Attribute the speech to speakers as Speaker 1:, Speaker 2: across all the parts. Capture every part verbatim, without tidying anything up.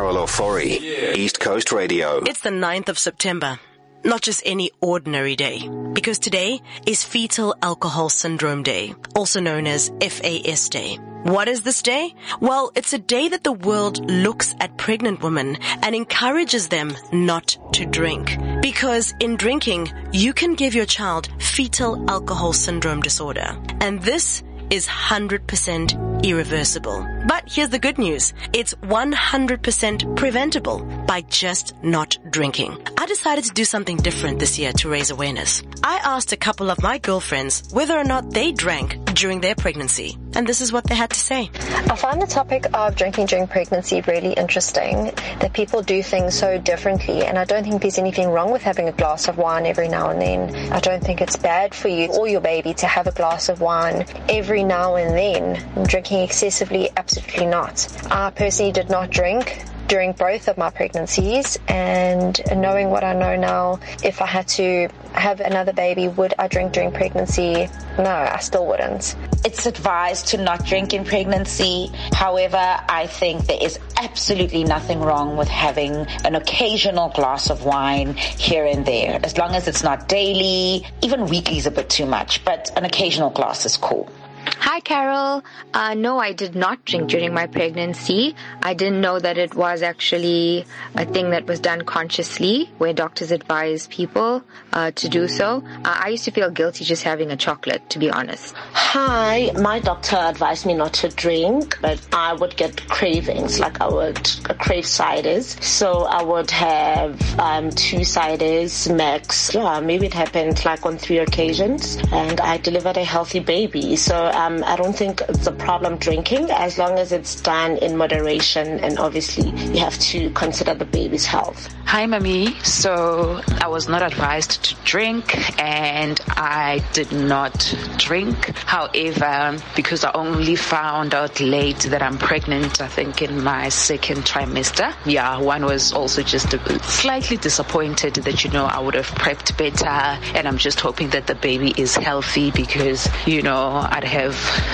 Speaker 1: Carol Ofori, yeah. East Coast Radio.
Speaker 2: It's the ninth of September. Not just any ordinary day, because today is Fetal Alcohol Syndrome Day, also known as F A S Day. What is this day? Well, it's a day that the world looks at pregnant women and encourages them not to drink. Because in drinking, you can give your child fetal alcohol syndrome disorder. And this is one hundred percent irreversible. But here's the good news. It's one hundred percent preventable by just not drinking. I decided to do something different this year to raise awareness. I asked a couple of my girlfriends whether or not they drank during their pregnancy. And this is what they had to say.
Speaker 3: I find the topic of drinking during pregnancy really interesting, that people do things so differently. And I don't think there's anything wrong with having a glass of wine every now and then. I don't think it's bad for you or your baby to have a glass of wine every now and then. Drinking excessively, absolutely not. I personally did not drink during both of my pregnancies, and knowing what I know now, if I had to have another baby, would I drink during pregnancy? No, I still wouldn't.
Speaker 4: It's advised to not drink in pregnancy. However, I think there is absolutely nothing wrong with having an occasional glass of wine here and there, as long as it's not daily. Even weekly is a bit too much, but an occasional glass is cool.
Speaker 5: Hi, Carol. Uh, no, I did not drink during my pregnancy. I didn't know that it was actually a thing that was done consciously, where doctors advise people uh, to do so. Uh, I used to feel guilty just having a chocolate, to be honest.
Speaker 6: Hi, my doctor advised me not to drink, but I would get cravings, like I would crave ciders. So I would have um, two ciders max. Yeah, maybe it happened like on three occasions, and I delivered a healthy baby. So Um, I don't think it's a problem drinking, as long as it's done in moderation, and obviously you have to consider the baby's health.
Speaker 7: Hi, Mami. So I was not advised to drink, and I did not drink. However, because I only found out late that I'm pregnant, I think in my second trimester, yeah, one was also just a bit slightly disappointed that, you know, I would have prepped better, and I'm just hoping that the baby is healthy, because, you know, I'd have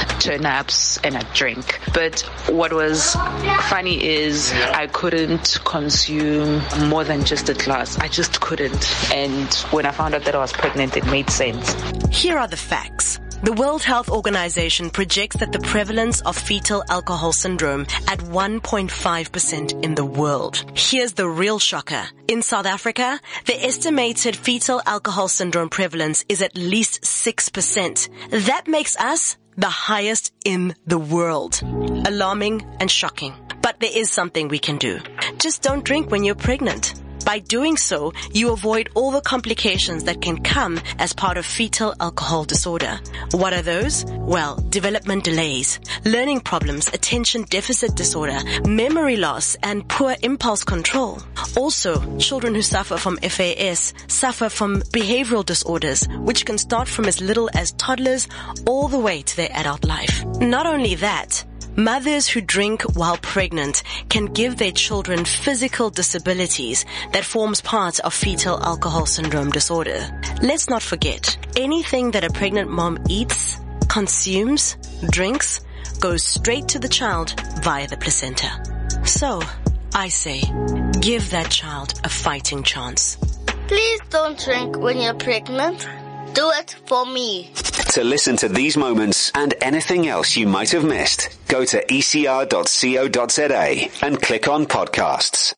Speaker 7: turnips and a drink. But what was funny is I couldn't consume more than just a glass. I just couldn't. And when I found out that I was pregnant, it made sense.
Speaker 2: Here are the facts. The World Health Organization projects that the prevalence of fetal alcohol syndrome at one point five percent in the world. Here's the real shocker. In South Africa, the estimated fetal alcohol syndrome prevalence is at least six percent. That makes us the highest in the world. Alarming and shocking. But there is something we can do. Just don't drink when you're pregnant. By doing so, you avoid all the complications that can come as part of fetal alcohol disorder. What are those? Well, development delays, learning problems, attention deficit disorder, memory loss, and poor impulse control. Also, children who suffer from F A S suffer from behavioral disorders, which can start from as little as toddlers all the way to their adult life. Not only that, mothers who drink while pregnant can give their children physical disabilities that forms part of fetal alcohol syndrome disorder. Let's not forget, anything that a pregnant mom eats, consumes, drinks, goes straight to the child via the placenta. So, I say, give that child a fighting chance.
Speaker 8: Please don't drink when you're pregnant. Do it for me.
Speaker 1: To listen to these moments and anything else you might have missed, go to e c r dot co dot z a and click on podcasts.